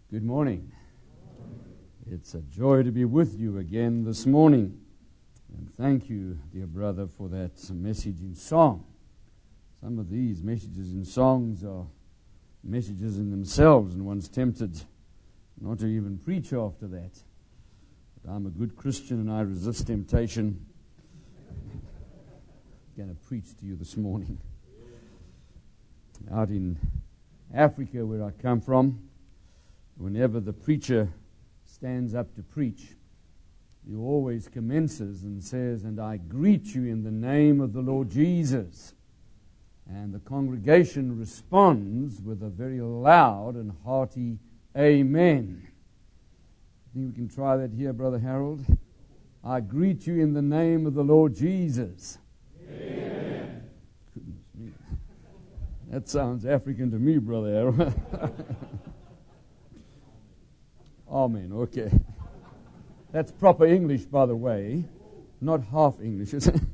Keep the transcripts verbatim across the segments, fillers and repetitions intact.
Good morning. It's a joy to be with you again this morning. And thank you, dear brother, for that message in song. Some of these messages in songs are messages in themselves, and one's tempted not to even preach after that. But I'm a good Christian and I resist temptation. I'm going to preach to you this morning. Out in Africa, where I come from, whenever the preacher stands up to preach, he always commences and says, "And I greet you in the name of the Lord Jesus." And the congregation responds with a very loud and hearty amen. I think we can try that here, Brother Harold. I greet you in the name of the Lord Jesus. Amen. Goodness me. That sounds African to me, Brother Harold. Amen, okay. That's proper English, by the way. Not half English, is it?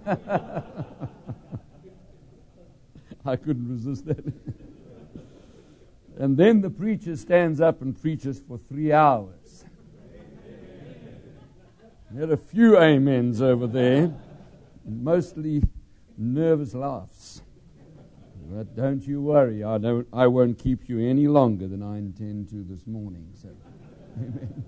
I couldn't resist that. And then the preacher stands up and preaches for three hours. There are a few amens over there, mostly nervous laughs. But don't you worry, I don't. I won't keep you any longer than I intend to this morning. So, amen.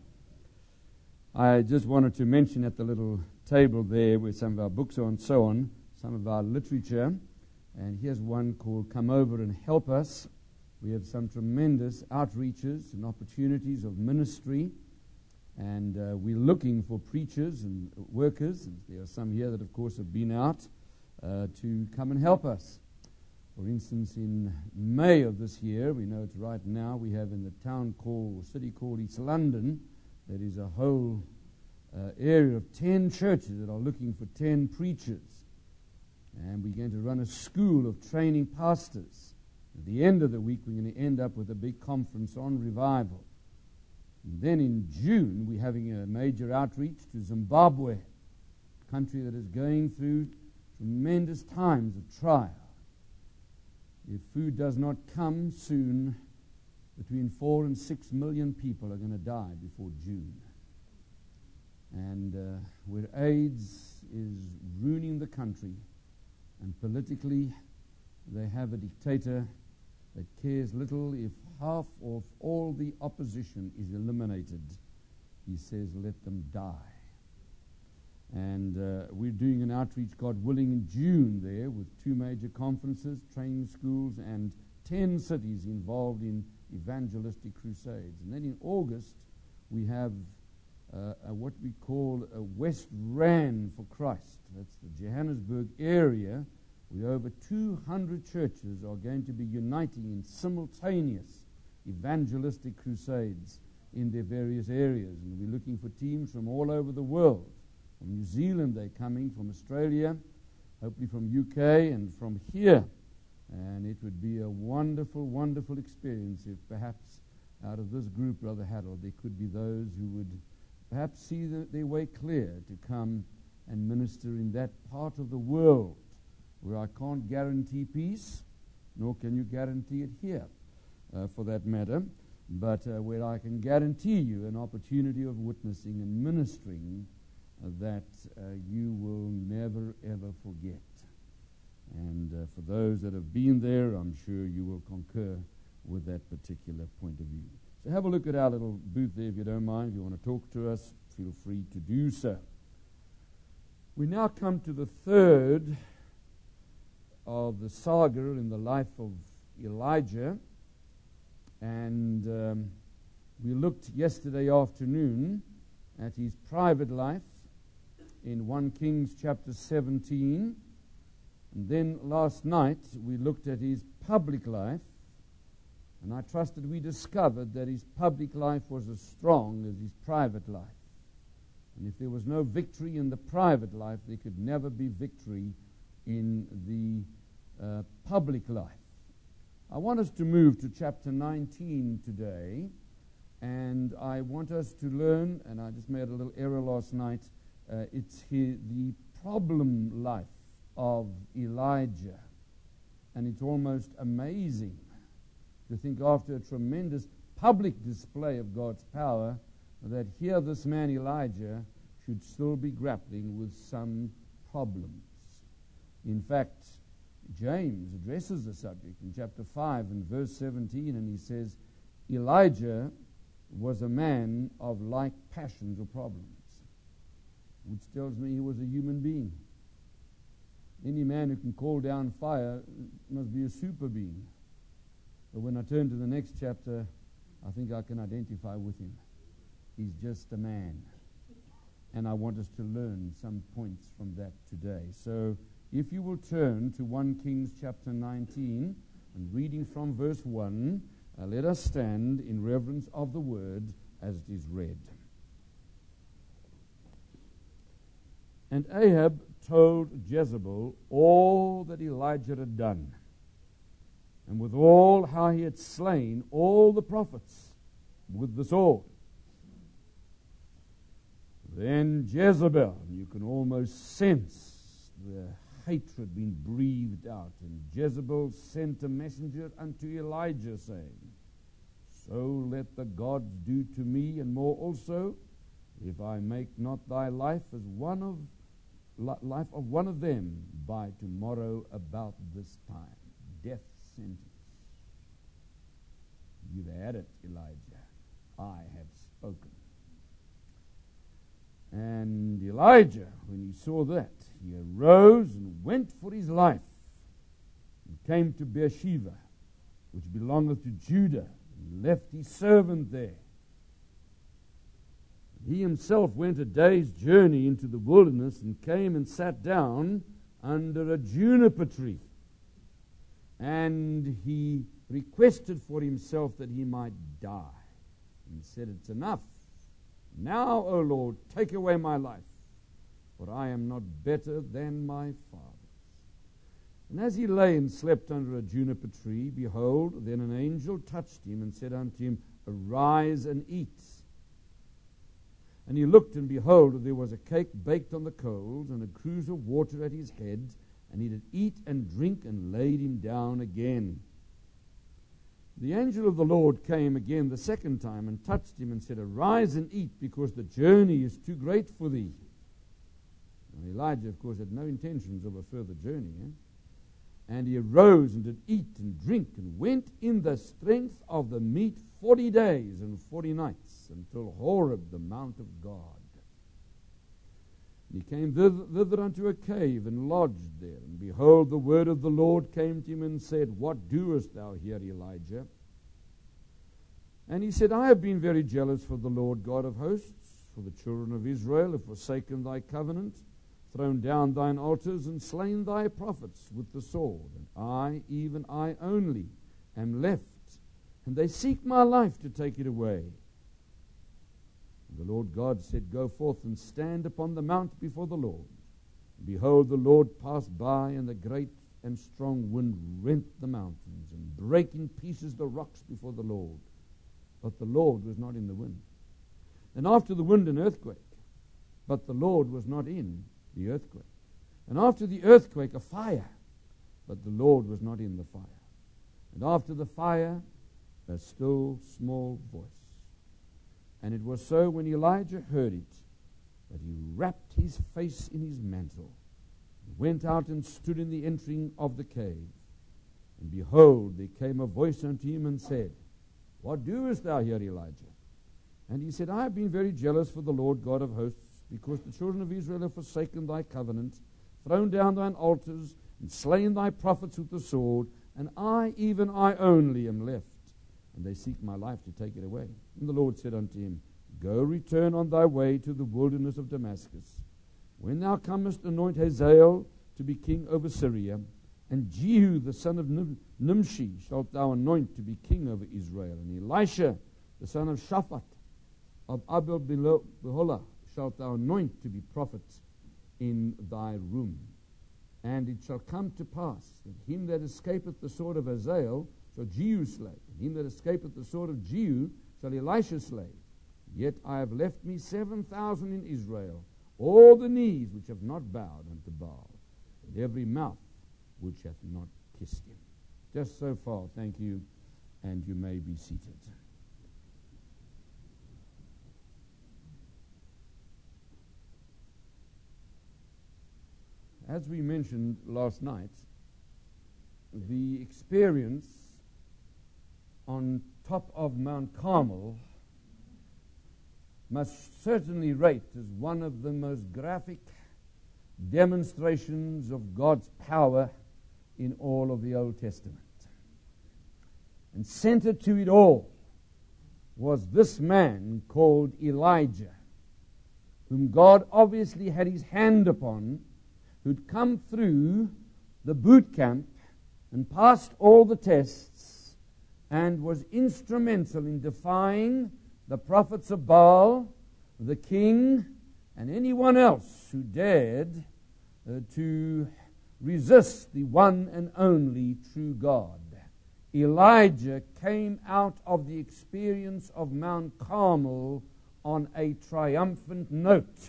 I just wanted to mention at the little table there where some of our books are and so on, some of our literature. And here's one called Come Over and Help Us. We have some tremendous outreaches and opportunities of ministry. And uh, we're looking for preachers and workers. And there are some here that, of course, have been out uh, to come and help us. For instance, in May of this year, we know it's right now, we have in the town called, city called East London, there is a whole uh, area of ten churches that are looking for ten preachers. And we're going to run a school of training pastors. At the end of the week, we're going to end up with a big conference on revival. And then in June, we're having a major outreach to Zimbabwe, a country that is going through tremendous times of trial. If food does not come soon, between four and six million people are going to die before June. And uh, where AIDS is ruining the country, and politically they have a dictator that cares little if half of all the opposition is eliminated. He says, let them die. And uh, we're doing an outreach, God willing, in June there with two major conferences, training schools, and ten cities involved in evangelistic crusades. And then in August, we have uh, a, what we call a West Rand for Christ. That's the Johannesburg area, where over two hundred churches are going to be uniting in simultaneous evangelistic crusades in their various areas. And we're looking for teams from all over the world. From New Zealand they're coming, from Australia, hopefully from U K and from here. And it would be a wonderful, wonderful experience if perhaps out of this group, Brother Harold, there could be those who would perhaps see the, their way clear to come and minister in that part of the world where I can't guarantee peace, nor can you guarantee it here, uh, for that matter, but uh, where I can guarantee you an opportunity of witnessing and ministering Uh, that uh, you will never, ever forget. And uh, for those that have been there, I'm sure you will concur with that particular point of view. So have a look at our little booth there if you don't mind. If you want to talk to us, feel free to do so. We now come to the third of the saga in the life of Elijah. And um, we looked yesterday afternoon at his private life in First Kings chapter seventeen. And then last night we looked at his public life, and I trust that we discovered that his public life was as strong as his private life. And if there was no victory in the private life, there could never be victory in the uh, public life. I want us to move to chapter nineteen today, and I want us to learn, and I just made a little error last night, Uh, it's here, the problem life of Elijah. And it's almost amazing to think after a tremendous public display of God's power, that here this man Elijah should still be grappling with some problems. In fact, James addresses the subject in chapter five and verse seventeen, and he says, Elijah was a man of like passions or problems, which tells me he was a human being. Any man who can call down fire must be a super being. But when I turn to the next chapter, I think I can identify with him. He's just a man. And I want us to learn some points from that today. So if you will turn to First Kings chapter nineteen, and reading from verse one, uh, let us stand in reverence of the word as it is read. And Ahab told Jezebel all that Elijah had done, and withal how he had slain all the prophets with the sword. Then Jezebel, you can almost sense the hatred being breathed out, and Jezebel sent a messenger unto Elijah, saying, So let the gods do to me, and more also, if I make not thy life as one of life of one of them by tomorrow about this time. Death sentence. You've had it, Elijah. I have spoken. And Elijah, when he saw that, he arose and went for his life, and came to Beersheba, which belongeth to Judah, and left his servant there. He himself went a day's journey into the wilderness, and came and sat down under a juniper tree. And he requested for himself that he might die, and said, It's enough. Now, O Lord, take away my life, for I am not better than my fathers. And as he lay and slept under a juniper tree, behold, then an angel touched him and said unto him, Arise and eat. And he looked, and behold, there was a cake baked on the coals, and a cruse of water at his head, and he did eat and drink, and laid him down again. The angel of the Lord came again the second time, and touched him, and said, Arise and eat, because the journey is too great for thee. And Elijah, of course, had no intentions of a further journey. Eh? And he arose and did eat and drink, and went in the strength of the meat forty days and forty nights, until Horeb, the mount of God. And he came thither, thither unto a cave, and lodged there. And behold, the word of the Lord came to him, and said, What doest thou here, Elijah? And he said, I have been very jealous for the Lord God of hosts, for the children of Israel have forsaken thy covenant, thrown down thine altars, and slain thy prophets with the sword. And I, even I only, am left, and they seek my life to take it away. And the Lord God said, Go forth and stand upon the mount before the Lord. And behold, the Lord passed by, and the great and strong wind rent the mountains, and brake in pieces the rocks before the Lord. But the Lord was not in the wind. And after the wind an earthquake, but the Lord was not in the earthquake. And after the earthquake a fire, but the Lord was not in the fire. And after the fire a still small voice. And it was so, when Elijah heard it, that he wrapped his face in his mantle, and went out and stood in the entering of the cave. And behold, there came a voice unto him, and said, What doest thou here, Elijah? And he said, I have been very jealous for the Lord God of hosts, because the children of Israel have forsaken thy covenant, thrown down thine altars, and slain thy prophets with the sword, and I, even I only, am left, and they seek my life to take it away. And the Lord said unto him, Go, return on thy way to the wilderness of Damascus. When thou comest, anoint Hazael to be king over Syria, and Jehu the son of Nim- Nimshi shalt thou anoint to be king over Israel, and Elisha the son of Shaphat of Abel Beholah shalt thou anoint to be prophet in thy room. And it shall come to pass that him that escapeth the sword of Hazael shall Jehu slay, and him that escapeth the sword of Jehu shall Elisha slay. Yet I have left me seven thousand in Israel, all the knees which have not bowed unto Baal, and every mouth which hath not kissed him. Just so far, thank you, and you may be seated. as we mentioned last night, the experience on top of Mount Carmel must certainly rate as one of the most graphic demonstrations of God's power in all of the Old Testament. And center to it all was this man called Elijah, whom God obviously had his hand upon, who'd come through the boot camp and passed all the tests and was instrumental in defying the prophets of Baal, the king, and anyone else who dared uh, to resist the one and only true God. Elijah came out of the experience of Mount Carmel on a triumphant note.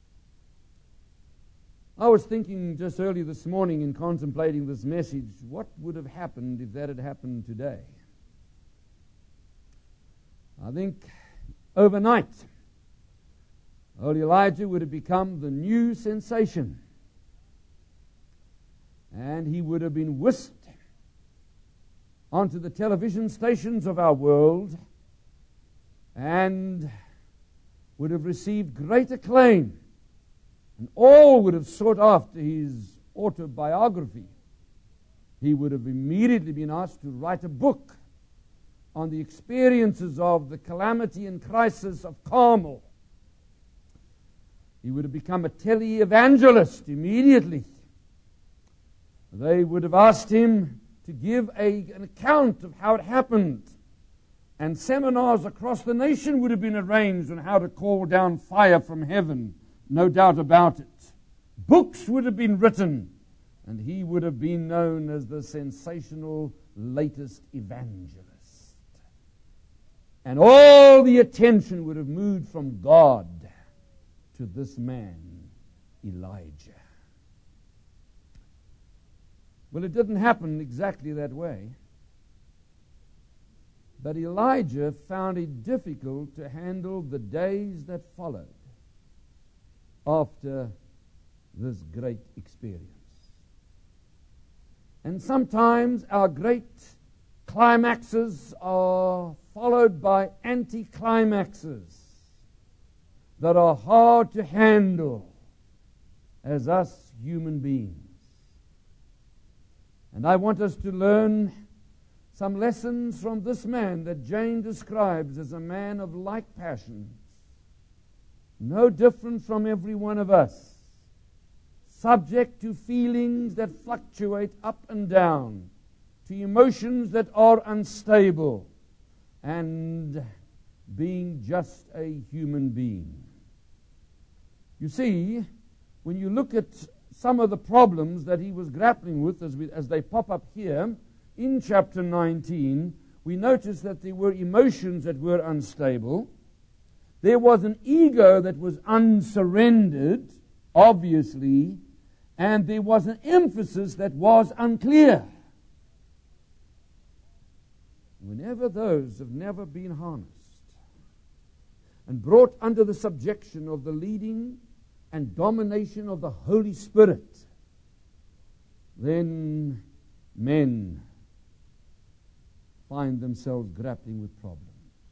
I was thinking just early this morning in contemplating this message, what would have happened if that had happened today? I think overnight, old Elijah would have become the new sensation. And he would have been whisked onto the television stations of our world and would have received great acclaim. And all would have sought after his autobiography. He would have immediately been asked to write a book on the experiences of the calamity and crisis of Carmel. He would have become a tele-evangelist immediately. They would have asked him to give a, an account of how it happened. And seminars across the nation would have been arranged on how to call down fire from heaven. No doubt about it. Books would have been written, and he would have been known as the sensational latest evangelist. And all the attention would have moved from God to this man, Elijah. Well, it didn't happen exactly that way. But Elijah found it difficult to handle the days that followed after this great experience. And sometimes our great climaxes are followed by anticlimaxes that are hard to handle as us human beings. And I want us to learn some lessons from this man that Jane describes as a man of like passions, no different from every one of us, subject to feelings that fluctuate up and down, to emotions that are unstable, and being just a human being. You see, when you look at some of the problems that he was grappling with as, we, as they pop up here, in chapter nineteen, we notice that there were emotions that were unstable. There was an ego that was unsurrendered, obviously, and there was an emphasis that was unclear. Whenever those have never been harnessed and brought under the subjection of the leading and domination of the Holy Spirit, then men find themselves grappling with problems.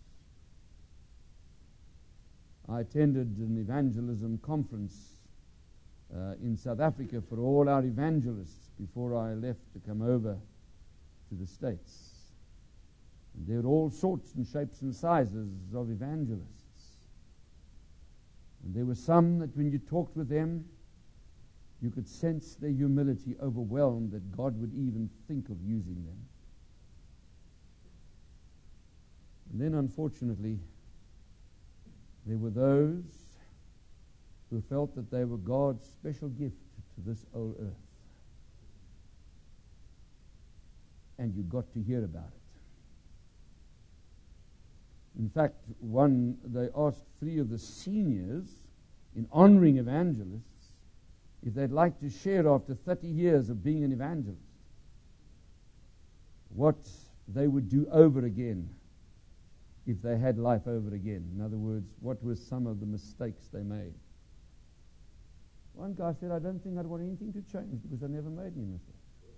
I attended an evangelism conference uh, in South Africa for all our evangelists before I left to come over to the States. And there were all sorts and shapes and sizes of evangelists. And there were some that when you talked with them, you could sense their humility, overwhelmed that God would even think of using them. And then, unfortunately, there were those who felt that they were God's special gift to this old earth. And you got to hear about it. In fact, one, they asked three of the seniors in honoring evangelists if they'd like to share after thirty years of being an evangelist what they would do over again if they had life over again. In other words, what were some of the mistakes they made? One guy said, I don't think I'd want anything to change because I never made any mistakes.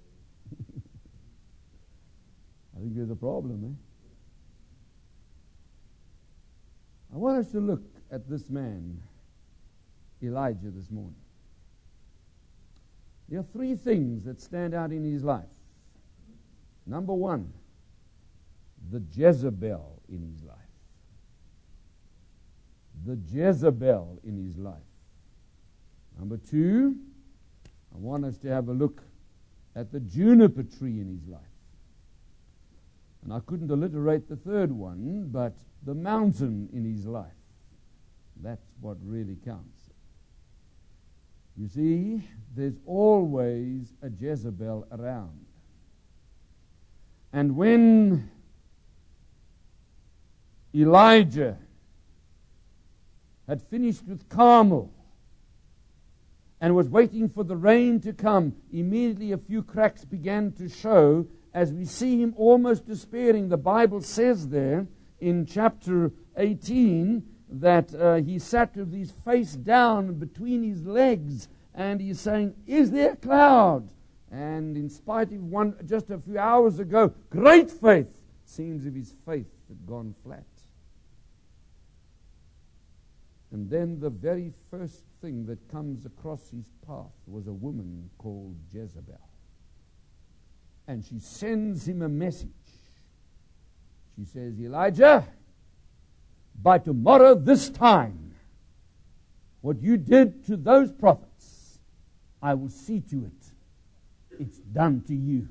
I think there's a problem, eh? I want us to look at this man, Elijah, this morning. There are three things that stand out in his life. Number one, the Jezebel in his life. The Jezebel in his life. Number two, I want us to have a look at the juniper tree in his life. And I couldn't alliterate the third one, but the mountain in his life. That's what really counts. You see, there's always a Jezebel around. And when Elijah had finished with Carmel and was waiting for the rain to come, immediately a few cracks began to show as we see him almost despairing. The Bible says there in chapter eighteen that uh, he sat with his face down between his legs and he's saying, is there a cloud? And in spite of one just a few hours ago, great faith, seems as if his faith had gone flat. And then the very first thing that comes across his path was a woman called Jezebel. And she sends him a message. She says, Elijah, by tomorrow this time, what you did to those prophets, I will see to it. It's done to you.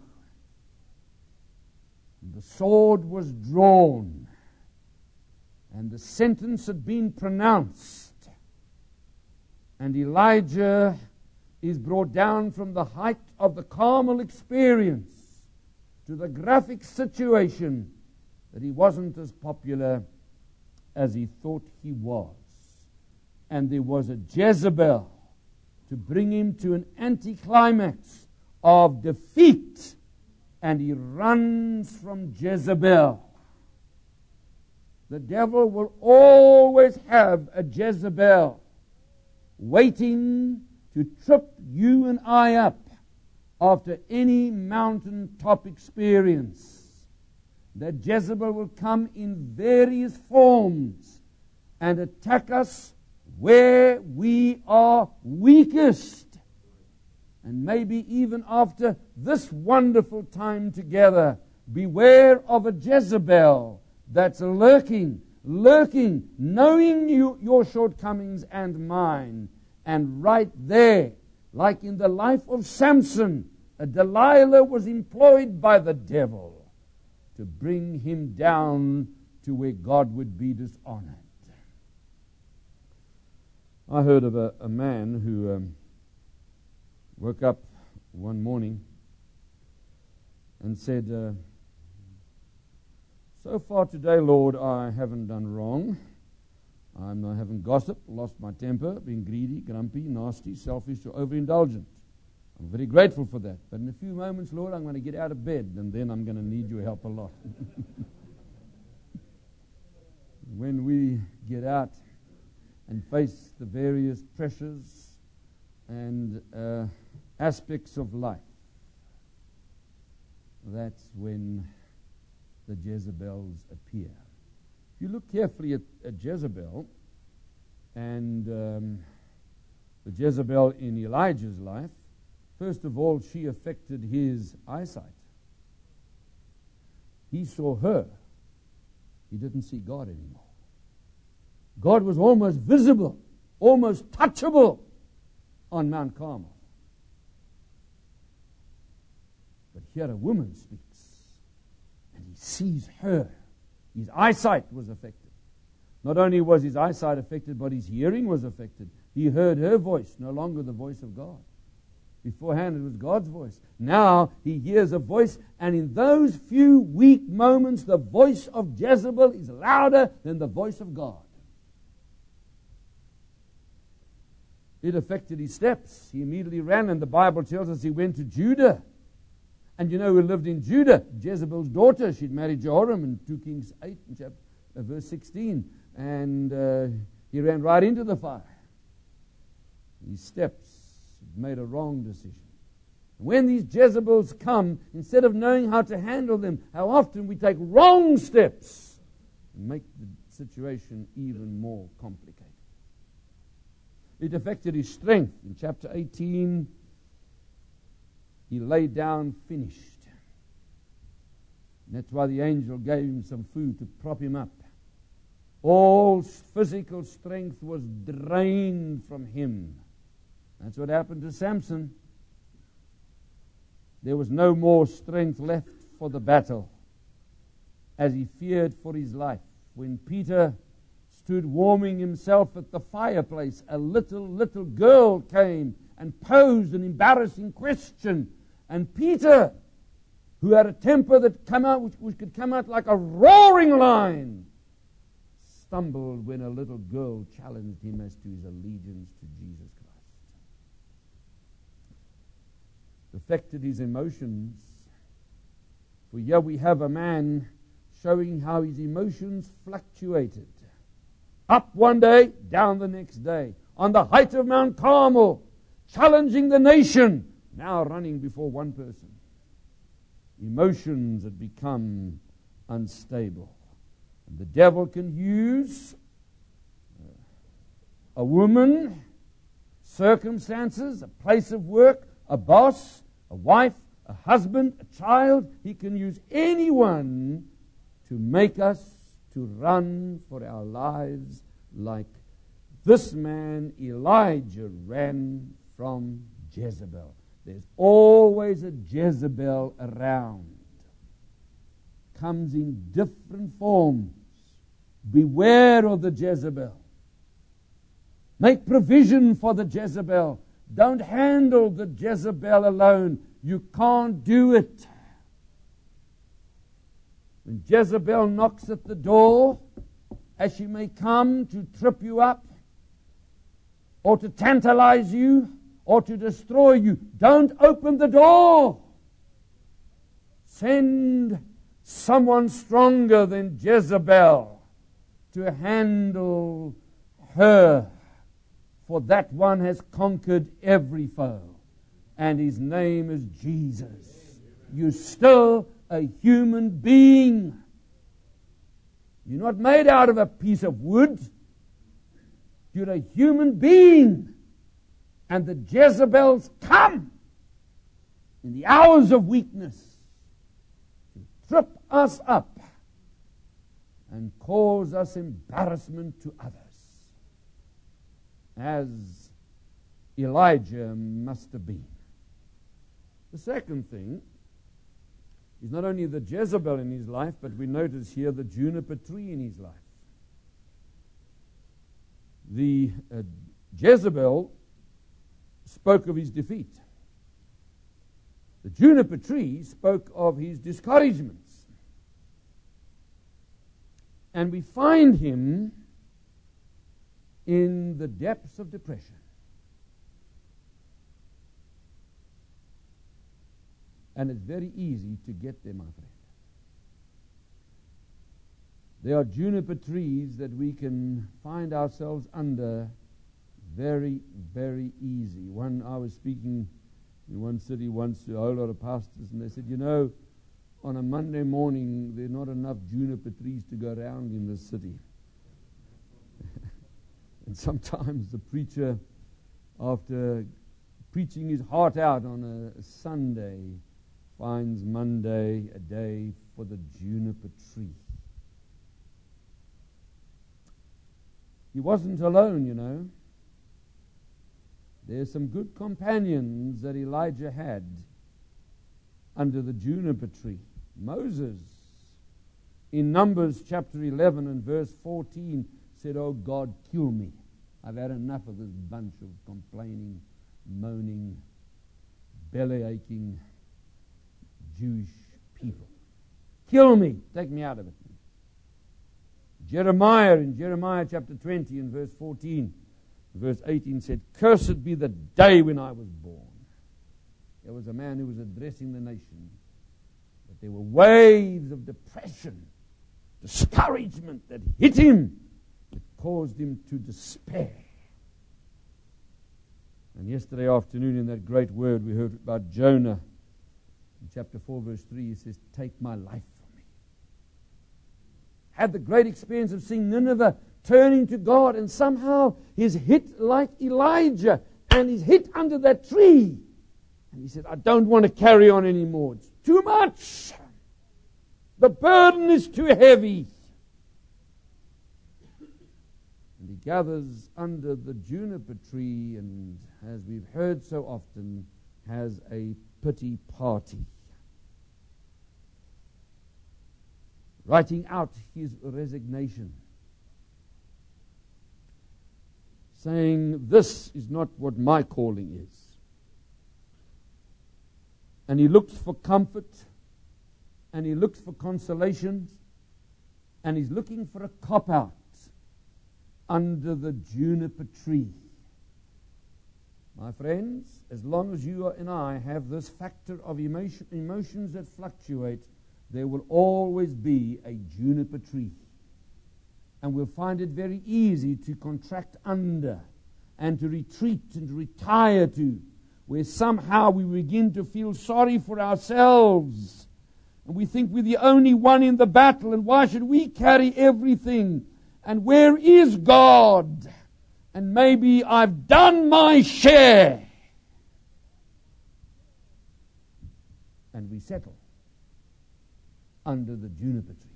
And the sword was drawn, and the sentence had been pronounced. And Elijah is brought down from the height of the Carmel experience to the graphic situation that he wasn't as popular as he thought he was. And there was a Jezebel to bring him to an anticlimax of defeat. And he runs from Jezebel. The devil will always have a Jezebel waiting to trip you and I up after any mountaintop experience. That Jezebel will come in various forms and attack us where we are weakest. And maybe even after this wonderful time together, beware of a Jezebel that's lurking, lurking, knowing you, your shortcomings and mine. And right there, like in the life of Samson, a Delilah was employed by the devil to bring him down to where God would be dishonored. I heard of a, a man who um, woke up one morning and said, uh, so far today, Lord, I haven't done wrong. I'm not, I haven't gossiped, lost my temper, been greedy, grumpy, nasty, selfish, or overindulgent. I'm very grateful for that. But in a few moments, Lord, I'm going to get out of bed, and then I'm going to need your help a lot. When we get out and face the various pressures and uh, aspects of life, that's when the Jezebels appear. If you look carefully at, at Jezebel and um, the Jezebel in Elijah's life, first of all, she affected his eyesight. He saw her. He didn't see God anymore. God was almost visible, almost touchable on Mount Carmel. But here a woman speaks, and he sees her. His eyesight was affected. Not only was his eyesight affected, but his hearing was affected. He heard her voice, no longer the voice of God. Beforehand, it was God's voice. Now, he hears a voice, and in those few weak moments, the voice of Jezebel is louder than the voice of God. It affected his steps. He immediately ran, and the Bible tells us he went to Judah. And you know who lived in Judah? Jezebel's daughter. She'd married Jehoram in Second Kings eight, in chapter, uh, verse sixteen. And uh, he ran right into the fire. His steps made a wrong decision. When these Jezebels come, instead of knowing how to handle them, how often we take wrong steps and make the situation even more complicated. It affected his strength. In chapter eighteen, he lay down finished. And that's why the angel gave him some food to prop him up. All physical strength was drained from him. That's what happened to Samson. There was no more strength left for the battle, as he feared for his life. When Peter stood warming himself at the fireplace, a little, little girl came and posed an embarrassing question. And Peter, who had a temper that come out, which, which could come out like a roaring lion, stumbled when a little girl challenged him as to his allegiance to Jesus Christ. It affected his emotions. For here we have a man showing how his emotions fluctuated. Up one day, down the next day. On the height of Mount Carmel, challenging the nation, now running before one person. Emotions had become unstable. And the devil can use a woman, circumstances, a place of work, a boss, a wife, a husband, a child. He can use anyone to make us to run for our lives like this man Elijah ran from Jezebel. There's always a Jezebel around. Comes in different forms. Beware of the Jezebel. Make provision for the Jezebel. Don't handle the Jezebel alone. You can't do it. When Jezebel knocks at the door, as she may come to trip you up, or to tantalize you, or to destroy you, don't open the door. Send someone stronger than Jezebel to handle her. For that one has conquered every foe. And his name is Jesus. You're still a human being. You're not made out of a piece of wood. You're a human being. And the Jezebels come in the hours of weakness to trip us up and cause us embarrassment to others, as Elijah must have been. The second thing is not only the Jezebel in his life, but we notice here the juniper tree in his life. The uh, Jezebel spoke of his defeat. The juniper tree spoke of his discouragements. And we find him in the depths of depression. And it's very easy to get there, my friend. There are juniper trees that we can find ourselves under very, very easy. One, I was speaking in one city once to a whole lot of pastors, and they said, you know, on a Monday morning, there are not enough juniper trees to go around in this city. And sometimes the preacher, after preaching his heart out on a Sunday, finds Monday a day for the juniper tree. He wasn't alone, you know. There's some good companions that Elijah had under the juniper tree. Moses, in Numbers chapter eleven and verse fourteen, said, "Oh God, kill me. I've had enough of this bunch of complaining, moaning, belly-aching Jewish people. Kill me. Take me out of it." Jeremiah, in Jeremiah chapter twenty and verse fourteen, verse eighteen said, "Cursed be the day when I was born." There was a man who was addressing the nation. But there were waves of depression, discouragement that hit him, that caused him to despair. And yesterday afternoon in that great word we heard about Jonah. In chapter four verse three he says, take my life from me. Had the great experience of seeing Nineveh turning to God, and somehow he's hit like Elijah, and he's hit under that tree. And he said, I don't want to carry on anymore. It's too much. The burden is too heavy. And he gathers under the juniper tree and, as we've heard so often, has a pity party. Writing out his resignation. Saying, this is not what my calling is. And he looks for comfort, and he looks for consolation, and he's looking for a cop-out under the juniper tree. My friends, as long as you and I have this factor of emotion, emotions that fluctuate, there will always be a juniper tree. And we'll find it very easy to contract under and to retreat and to retire to, where somehow we begin to feel sorry for ourselves. And we think we're the only one in the battle, and why should we carry everything? And where is God? And maybe I've done my share. And we settle under the juniper tree.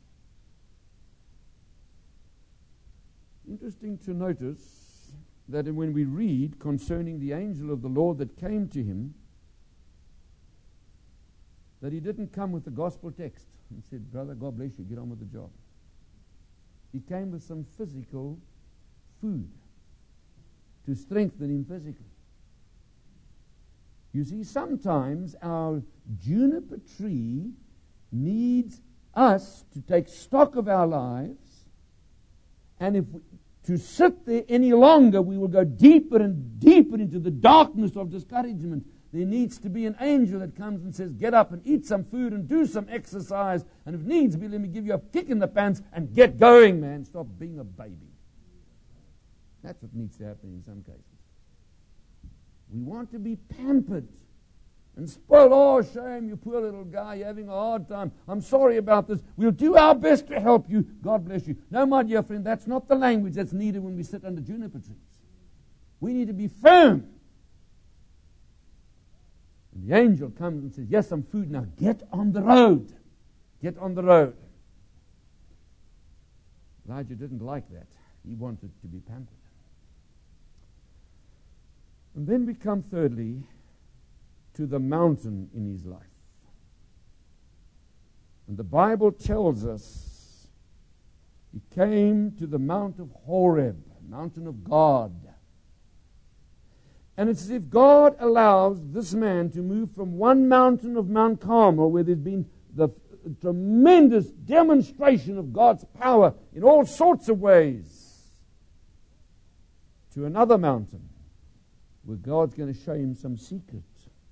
Interesting to notice that when we read concerning the angel of the Lord that came to him, that he didn't come with the gospel text and said, brother, God bless you, get on with the job. He came with some physical food to strengthen him physically. You see, sometimes our juniper tree needs us to take stock of our lives, and if we, to sit there any longer, we will go deeper and deeper into the darkness of discouragement. There needs to be an angel that comes and says, get up and eat some food and do some exercise, and if needs be, let me give you a kick in the pants and get going, man. Stop being a baby. That's what needs to happen in some cases. We want to be pampered and spoiled. Oh, shame, you poor little guy, you're having a hard time. I'm sorry about this. We'll do our best to help you. God bless you. No, my dear friend, that's not the language that's needed when we sit under juniper trees. We need to be firm. And the angel comes and says, yes, some food. Now get on the road. Get on the road. Elijah didn't like that. He wanted to be pampered. And then we come thirdly to the mountain in his life. And the Bible tells us he came to the Mount of Horeb, mountain of God. And it's as if God allows this man to move from one mountain of Mount Carmel, where there's been the tremendous demonstration of God's power in all sorts of ways, to another mountain where God's going to show him some secrets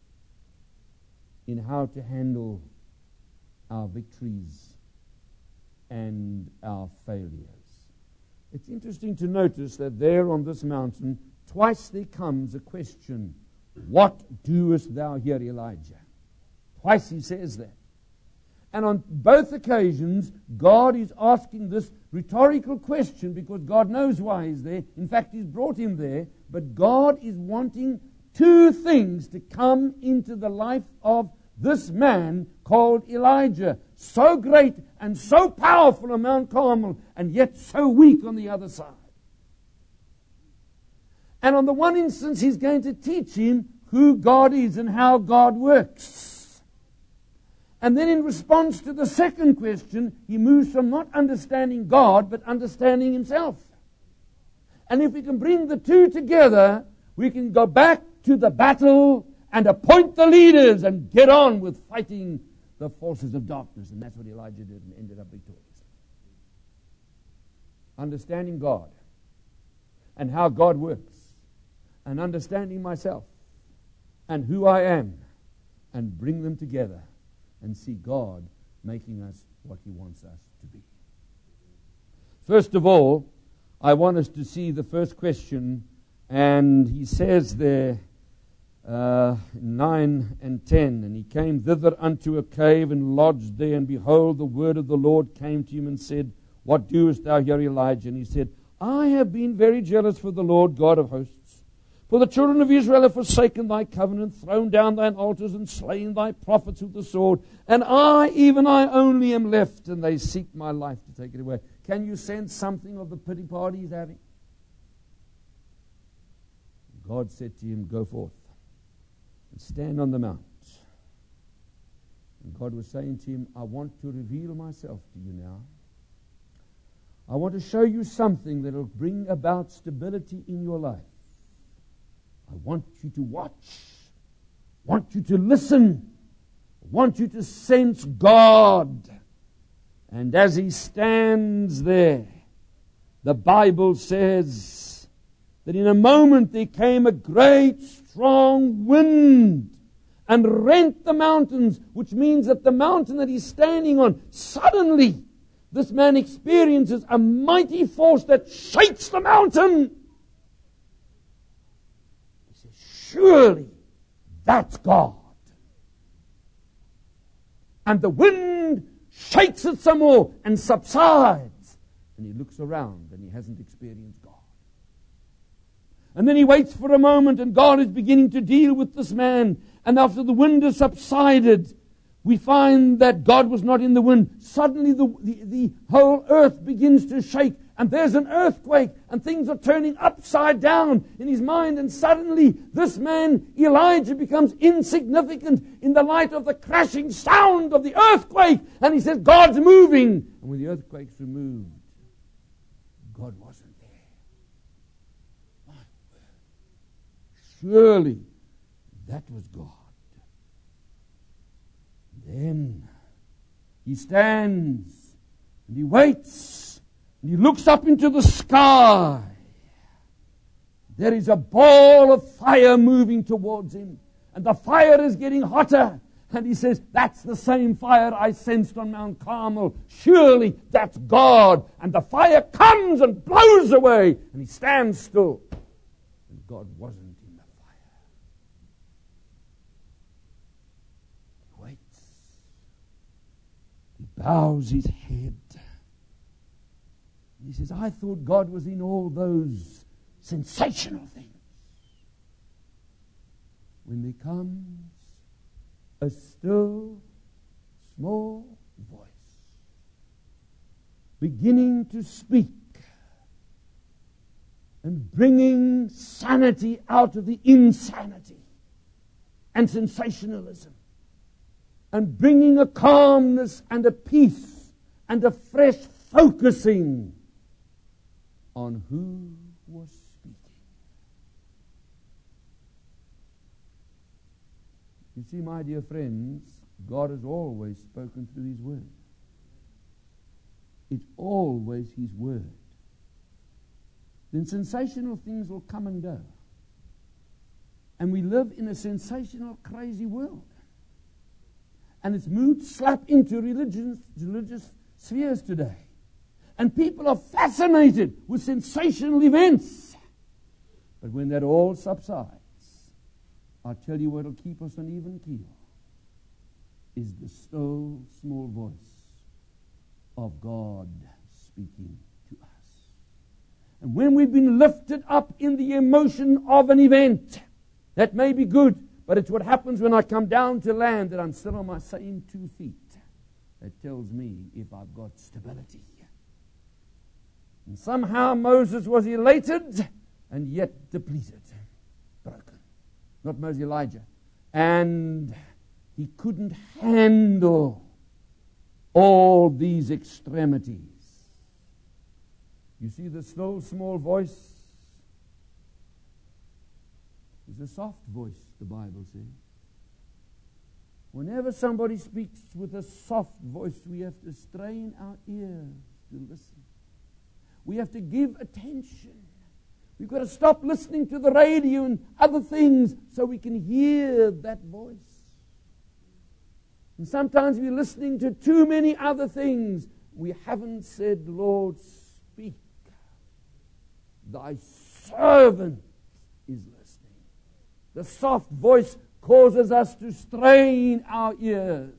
in how to handle our victories and our failures. It's interesting to notice that there on this mountain, twice there comes a question, what doest thou here, Elijah? Twice he says that. And on both occasions, God is asking this rhetorical question because God knows why he's there. In fact, he's brought him there. But God is wanting two things to come into the life of this man called Elijah. So great and so powerful on Mount Carmel, and yet so weak on the other side. And on the one instance, he's going to teach him who God is and how God works. And then in response to the second question, he moves from not understanding God, but understanding himself. And if we can bring the two together, we can go back to the battle and appoint the leaders and get on with fighting the forces of darkness. And that's what Elijah did and ended up victorious. Understanding God and how God works, and understanding myself and who I am, and bring them together and see God making us what he wants us to be. First of all, I want us to see the first question, and he says there uh, nine and ten. And he came thither unto a cave and lodged there. And behold, the word of the Lord came to him and said, What doest thou here, Elijah? And he said, I have been very jealous for the Lord God of hosts. For the children of Israel have forsaken thy covenant, thrown down thine altars, and slain thy prophets with the sword. And I, even I only, am left, and they seek my life to take it away. Can you sense something of the pity party he's having? God said to him, Go forth and stand on the mount. And God was saying to him, I want to reveal myself to you now. I want to show you something that will bring about stability in your life. I want you to watch. I want you to listen. I want you to sense God. And as he stands there, the Bible says that in a moment there came a great strong wind and rent the mountains, which means that the mountain that he's standing on, suddenly this man experiences a mighty force that shakes the mountain. He says, surely that's God. And the wind shakes it some more and subsides. And he looks around and he hasn't experienced God. And then he waits for a moment and God is beginning to deal with this man. And after the wind has subsided, we find that God was not in the wind. Suddenly the, the, the whole earth begins to shake. And there's an earthquake. And things are turning upside down in his mind. And suddenly this man, Elijah, becomes insignificant in the light of the crashing sound of the earthquake. And he says, God's moving. And when the earthquake's removed, God wasn't there. My word. Surely that was God. Then he stands and he waits and he looks up into the sky. There is a ball of fire moving towards him, and the fire is getting hotter. And he says, that's the same fire I sensed on Mount Carmel. Surely that's God. And the fire comes and blows away, and he stands still. And God wasn't in the fire. He waits. He bows his head. And he says, I thought God was in all those sensational things. When there comes a still, small voice beginning to speak and bringing sanity out of the insanity and sensationalism, and bringing a calmness and a peace and a fresh focusing on who was speaking. You see, my dear friends, God has always spoken through His Word. It's always His Word. Then sensational things will come and go. And we live in a sensational, crazy world. And it's moved slap into religious, religious spheres today. And people are fascinated with sensational events. But when that all subsides, I'll tell you what will keep us on even keel is the still small voice of God speaking to us. And when we've been lifted up in the emotion of an event, that may be good, but it's what happens when I come down to land that I'm still on my same two feet. That tells me if I've got stability. And somehow Moses was elated and yet depleted, broken. Not Moses, Elijah. And he couldn't handle all these extremities. You see, the still small voice is a soft voice, the Bible says. Whenever somebody speaks with a soft voice, we have to strain our ears to listen. We have to give attention. We've got to stop listening to the radio and other things so we can hear that voice. And sometimes we're listening to too many other things. We haven't said, Lord, speak. Thy servant is listening. The soft voice causes us to strain our ears.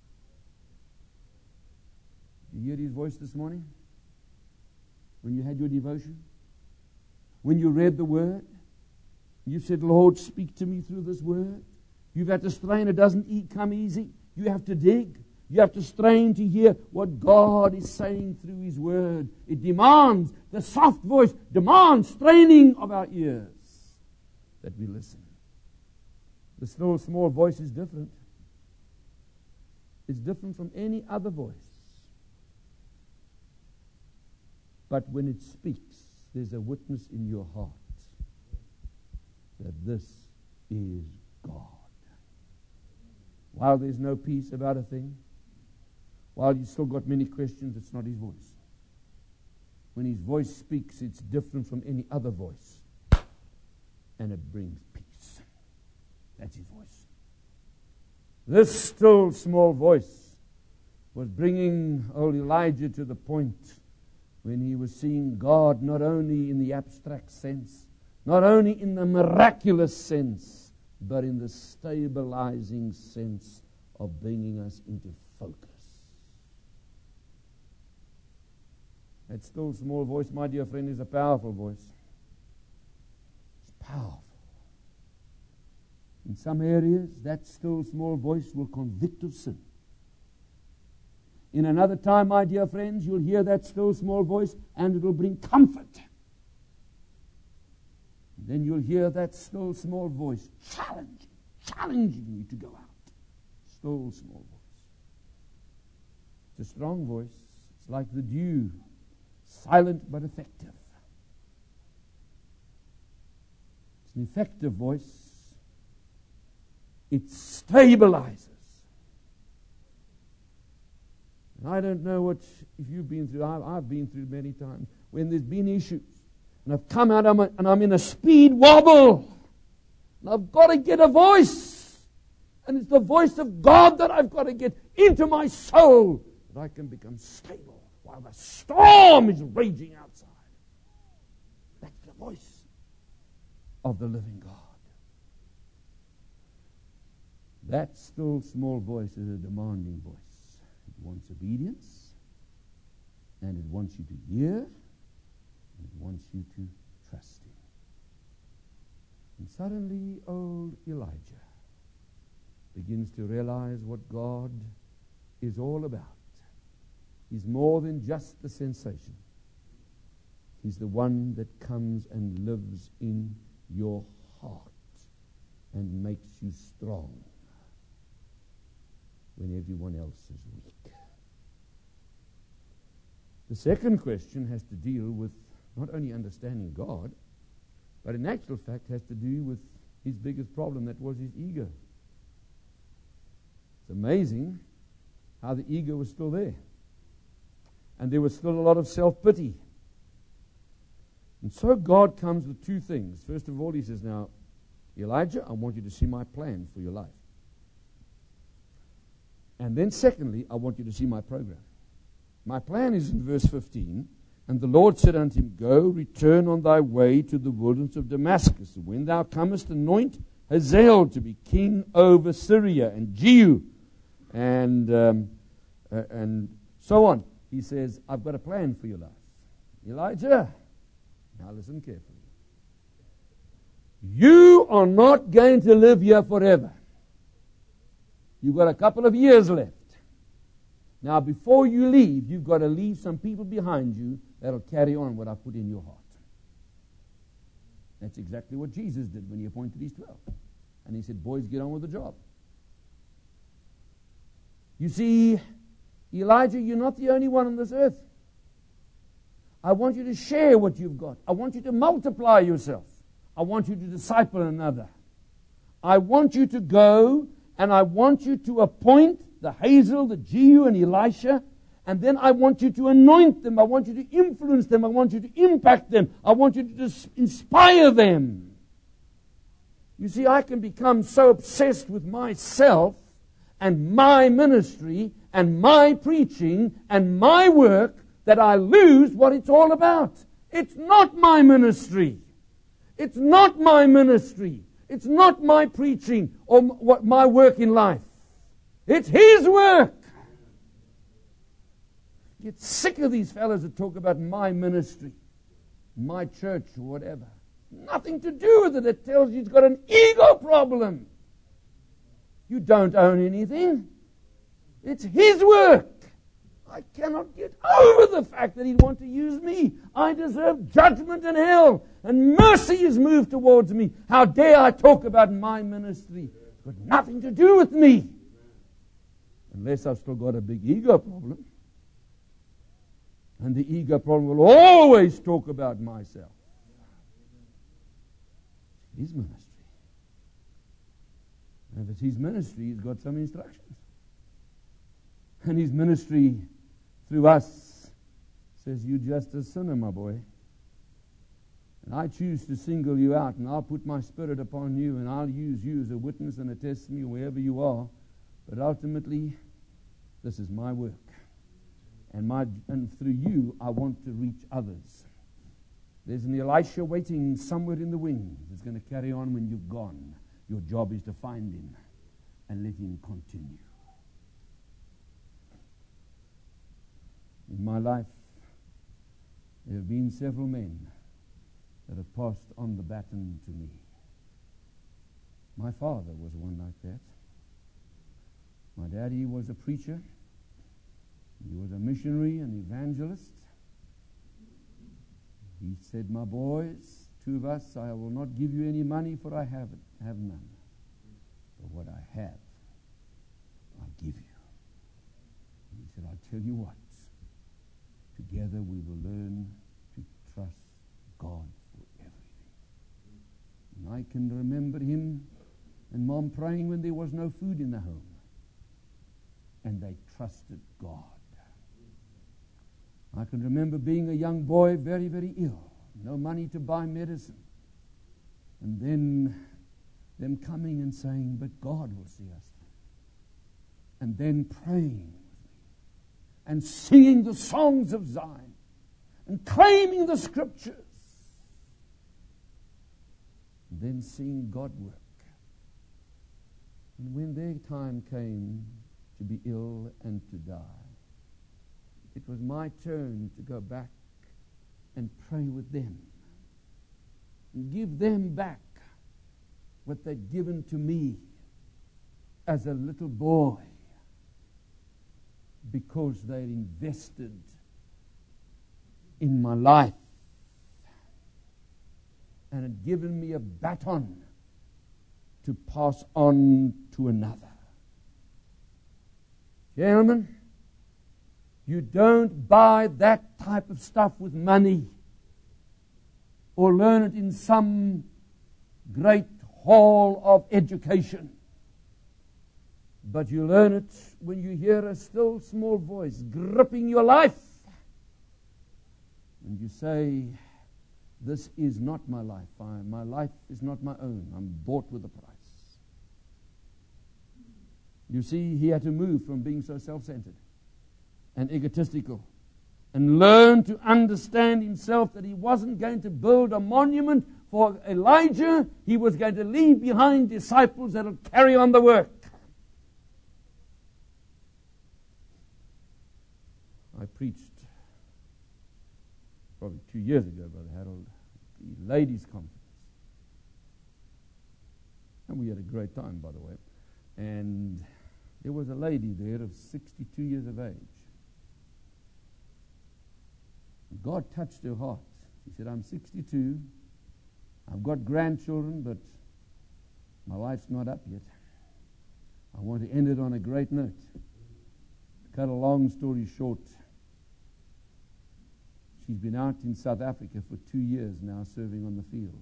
Did you hear his voice this morning? When you had your devotion? When you read the Word? You said, Lord, speak to me through this Word. You've had to strain. It doesn't e- come easy. You have to dig. You have to strain to hear what God is saying through His Word. It demands, the soft voice demands straining of our ears that we listen. The still small voice is different. It's different from any other voice. But when it speaks, there's a witness in your heart that this is God. While there's no peace about a thing, while you've still got many questions, it's not His voice. When His voice speaks, it's different from any other voice. And it brings peace. That's His voice. This still small voice was bringing old Elijah to the point when he was seeing God not only in the abstract sense, not only in the miraculous sense, but in the stabilizing sense of bringing us into focus. That still small voice, my dear friend, is a powerful voice. It's powerful. In some areas, that still small voice will convict of sin. In another time, my dear friends, you'll hear that still small voice and it will bring comfort. Then you'll hear that still small voice challenging, challenging you to go out. Still small voice. It's a strong voice. It's like the dew, silent but effective. It's an effective voice. It stabilizes. And I don't know what, if you've been through, I've, I've been through many times, when there's been issues. And I've come out and I'm in a speed wobble. And I've got to get a voice. And it's the voice of God that I've got to get into my soul that I can become stable while the storm is raging outside. That's the voice of the living God. That still small voice is a demanding voice. It wants obedience, and it wants you to hear, and it wants you to trust Him. And suddenly old Elijah begins to realize what God is all about. He's more than just the sensation. He's the one that comes and lives in your heart and makes you strong when everyone else is weak. The second question has to deal with not only understanding God, but in actual fact has to do with his biggest problem, that was his ego. It's amazing how the ego was still there. And there was still a lot of self-pity. And so God comes with two things. First of all, He says, now, Elijah, I want you to see my plan for your life. And then secondly, I want you to see my program. My plan is in verse fifteen. And the Lord said unto him, Go, return on thy way to the wilderness of Damascus. And when thou comest, anoint Hazael to be king over Syria, and Jehu, and um, uh, and so on. He says, I've got a plan for your life. Elijah, now listen carefully. You are not going to live here forever. You've got a couple of years left. Now, before you leave, you've got to leave some people behind you that'll carry on what I put in your heart. That's exactly what Jesus did when He appointed His twelve. And He said, boys, get on with the job. You see, Elijah, you're not the only one on this earth. I want you to share what you've got. I want you to multiply yourself. I want you to disciple another. I want you to go and I want you to appoint the Hazael, the Jehu, and Elisha, and then I want you to anoint them. I want you to influence them. I want you to impact them. I want you to just inspire them. You see, I can become so obsessed with myself and my ministry and my preaching and my work that I lose what it's all about. It's not my ministry. It's not my ministry. It's not my preaching or m- what my work in life. It's His work. Get sick of these fellows that talk about my ministry, my church, or whatever. Nothing to do with it. It tells you he's got an ego problem. You don't own anything. It's His work. I cannot get over the fact that He'd want to use me. I deserve judgment and hell. And mercy is moved towards me. How dare I talk about my ministry? It's got nothing to do with me. Unless I've still got a big ego problem. And the ego problem will always talk about myself. His ministry. And if it's His ministry, He's got some instructions. And His ministry through us says, you're just a sinner, my boy. And I choose to single you out, and I'll put my Spirit upon you, and I'll use you as a witness and a testimony wherever you are. But ultimately, this is my work. And my and through you, I want to reach others. There's an Elisha waiting somewhere in the wings. It's going to carry on when you're gone. Your job is to find him and let him continue. In my life, there have been several men that have passed on the baton to me. My father was one like that. My daddy was a preacher. He was a missionary and evangelist. He said, my boys, two of us, I will not give you any money, for I have, have none. But what I have, I give you. And he said, I'll tell you what. Together we will learn to trust God for everything. And I can remember him and Mom praying when there was no food in the home. And they trusted God. I can remember being a young boy, very, very ill. No money to buy medicine. And then them coming and saying, but God will see us through. And then praying with me. And singing the songs of Zion. And claiming the scriptures. And then seeing God work. And when their time came to be ill and to die, it was my turn to go back and pray with them and give them back what they'd given to me as a little boy, because they'd invested in my life and had given me a baton to pass on to another. Gentlemen, you don't buy that type of stuff with money or learn it in some great hall of education. But you learn it when you hear a still small voice gripping your life. And you say, this is not my life. I, my life is not my own. I'm bought with a price. You see, he had to move from being so self-centered and egotistical, and learn to understand himself that he wasn't going to build a monument for Elijah. He was going to leave behind disciples that will carry on the work. I preached probably two years ago, Brother Harold, the ladies' conference. And we had a great time, by the way. And there was a lady there of sixty-two years of age. God touched her heart. She said, I'm sixty-two. I've got grandchildren, but my life's not up yet. I want to end it on a great note. To cut a long story short, she's been out in South Africa for two years now, serving on the field.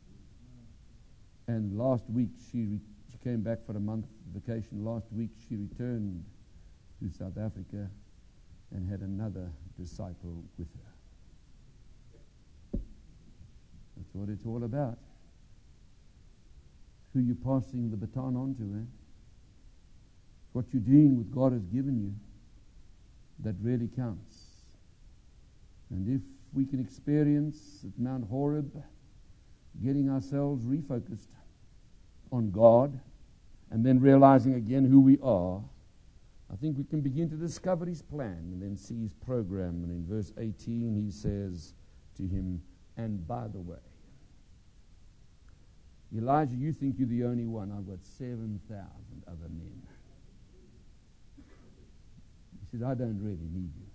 And last week, she, re- she came back for a month vacation. Last week, she returned to South Africa and had another disciple with her. That's what it's all about. Who you're passing the baton on to, eh? What you're doing with God has given you that really counts. And if we can experience at Mount Horeb getting ourselves refocused on God and then realizing again who we are, I think we can begin to discover his plan and then see his program. And in verse eighteen, he says to him, and by the way, Elijah, you think you're the only one. I've got seven thousand other men. He says, I don't really need you.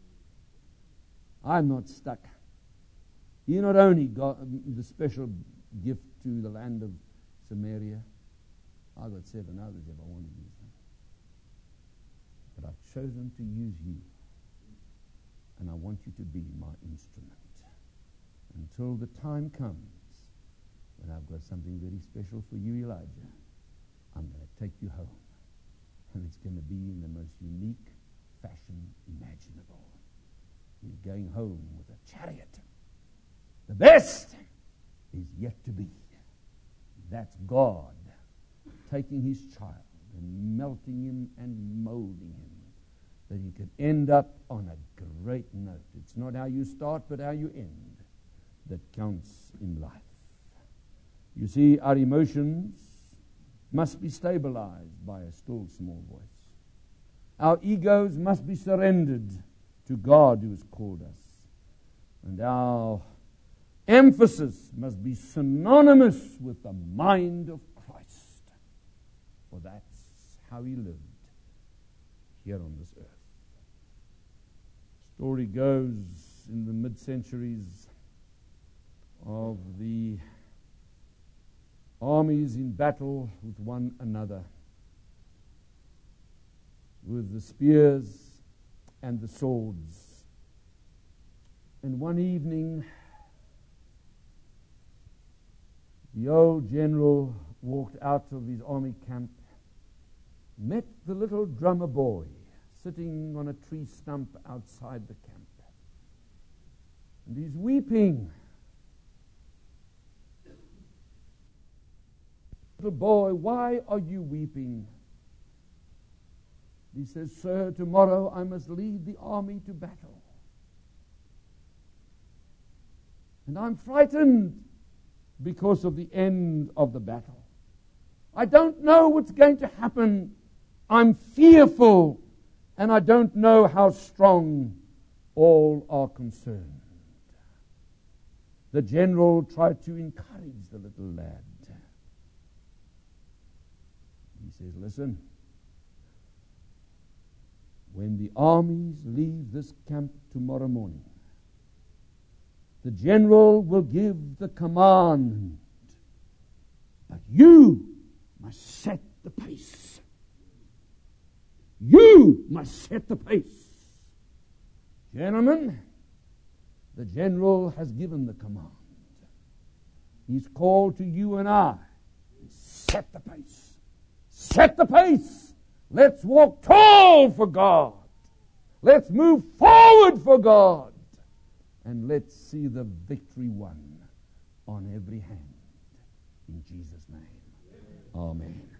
I'm not stuck. You not only got the special gift to the land of Samaria, I've got seven others if I want to use them. But I've chosen to use you, and I want you to be my instrument until the time comes when I've got something very special for you, Elijah. I'm going to take you home, and it's going to be in the most unique fashion imaginable. You're going home with a chariot. The best is yet to be. That's God taking his child and melting him and molding him, that he could end up on a great note. It's not how you start, but how you end that counts in life. You see, our emotions must be stabilized by a still small voice. Our egos must be surrendered to God who has called us. And our emphasis must be synonymous with the mind of Christ. For that's how he lived here on this earth. Story goes in the mid-centuries of the armies in battle with one another, with the spears and the swords. And one evening, the old general walked out of his army camp, met the little drummer boy sitting on a tree stump outside the camp. And he's weeping. Little boy, why are you weeping? He says, sir, tomorrow I must lead the army to battle. And I'm frightened because of the end of the battle. I don't know what's going to happen. I'm fearful, and I don't know how strong all are concerned. The general tried to encourage the little lad. He says, listen, when the armies leave this camp tomorrow morning, the general will give the command, but you must set the pace. You must set the pace. Gentlemen, the general has given the command. He's called to you and I. Set the pace. Set the pace. Let's walk tall for God. Let's move forward for God. And let's see the victory won on every hand. In Jesus' name. Amen.